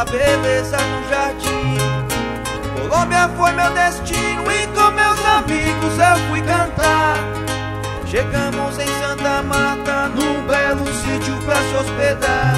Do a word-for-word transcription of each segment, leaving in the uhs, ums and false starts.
pela beleza no jardim. Colômbia foi meu destino e com meus amigos eu fui cantar. Chegamos em Santa Marta, num belo sítio pra se hospedar.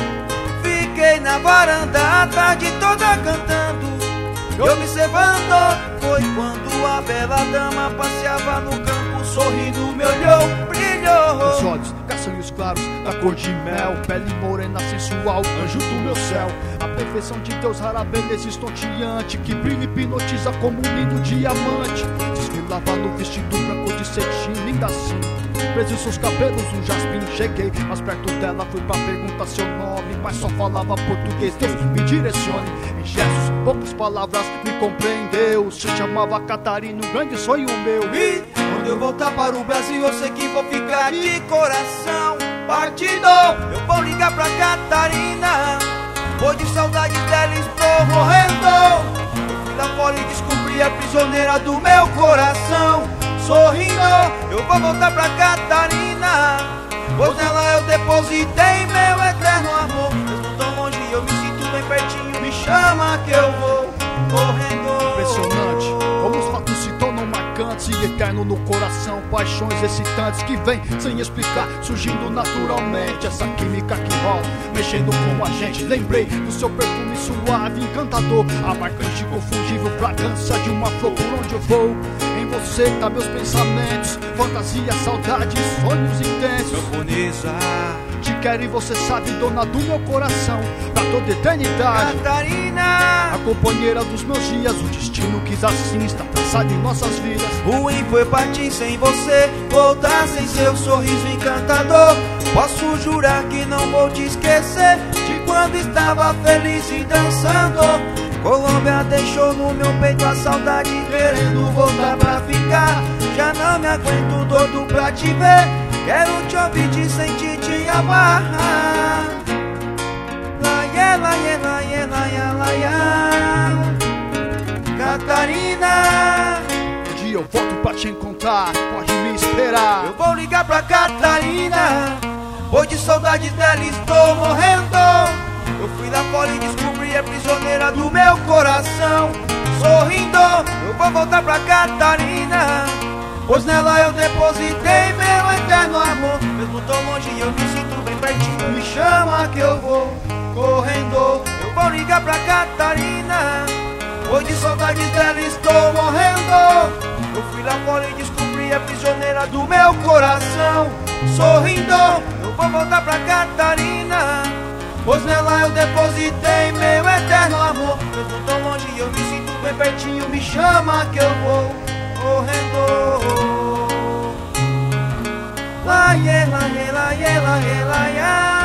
Fiquei na varanda a tarde toda cantando e observando. Foi quando a bela dama passeava no campo, sorrindo me olhou, brilhou. Os olhos castanhos claros, da cor de mel, pele morena sensual, anjo do meu céu. A perfeição de Deus, rara beleza estonteante, que brilha e hipnotiza como um lindo diamante. Desfilava no vestido branco de cetim, linda assim, preso em seus cabelos um jasmim. Cheguei mais perto dela, fui pra perguntar seu nome, mas só falava português. Deus me direcione, em gestos, poucas palavras me compreendeu. Se chamava Catarina, um grande sonho meu. E quando eu voltar para o Brasil, eu sei que vou ficar de coração partido. Eu vou ligar pra Catarina, pois de saudade dela estou morrendo. Eu fui lá fora e descobri a prisioneira do meu coração. Sorrindo, eu vou voltar pra Catarina, pois nela eu depositei meu eterno amor. Mesmo tão longe eu me sinto bem pertinho, me chama que eu vou correndo. Impressionante como os fatos se tornam marcantes e eterno no coração. Paixões excitantes que vêm sem explicar, surgindo naturalmente. Essa química que rola, mexendo com a gente. Lembrei do seu perfume suave, encantador, a marcante, confundível fragrância de uma flor. Por onde eu vou, em você tá meus pensamentos, fantasia, saudade, sonhos intensos. Camponesa, te quero e você sabe, dona do meu coração, pra toda eternidade. Catarina, a companheira dos meus dias, o destino quis assim, está traçado em nossas vidas. Ruim foi partir sem você, voltar sem seu sorriso encantador. Posso jurar que não vou te esquecer de quando estava feliz e dançando. Colômbia deixou no meu peito a saudade, querendo voltar pra ficar. Já não me aguento, doido pra te ver, quero te ouvir, te sentir, te amar. Laie, laie, laie, laie, laie. Catarina, um dia eu volto pra te encontrar, pode me esperar. eu vou ligar pra Catarina, pois de saudade dela estou morrendo. Eu fui lá fora e descobri a prisioneira do meu coração. Sorrindo, eu vou voltar pra Catarina, pois nela eu depositei meu eterno amor. Mesmo tão longe eu me sinto bem pertinho, me chama que eu vou correndo. Eu vou ligar pra Catarina, pois de saudades dela estou morrendo. Eu fui lá fora e descobri a prisioneira do meu coração. Sorrindo, eu vou voltar pra Catarina, pois nela eu depositei meu eterno amor. Mesmo tão longe eu me sinto bem pertinho, me chama que eu vou correndo. Laie, laie, laie, laie, laie.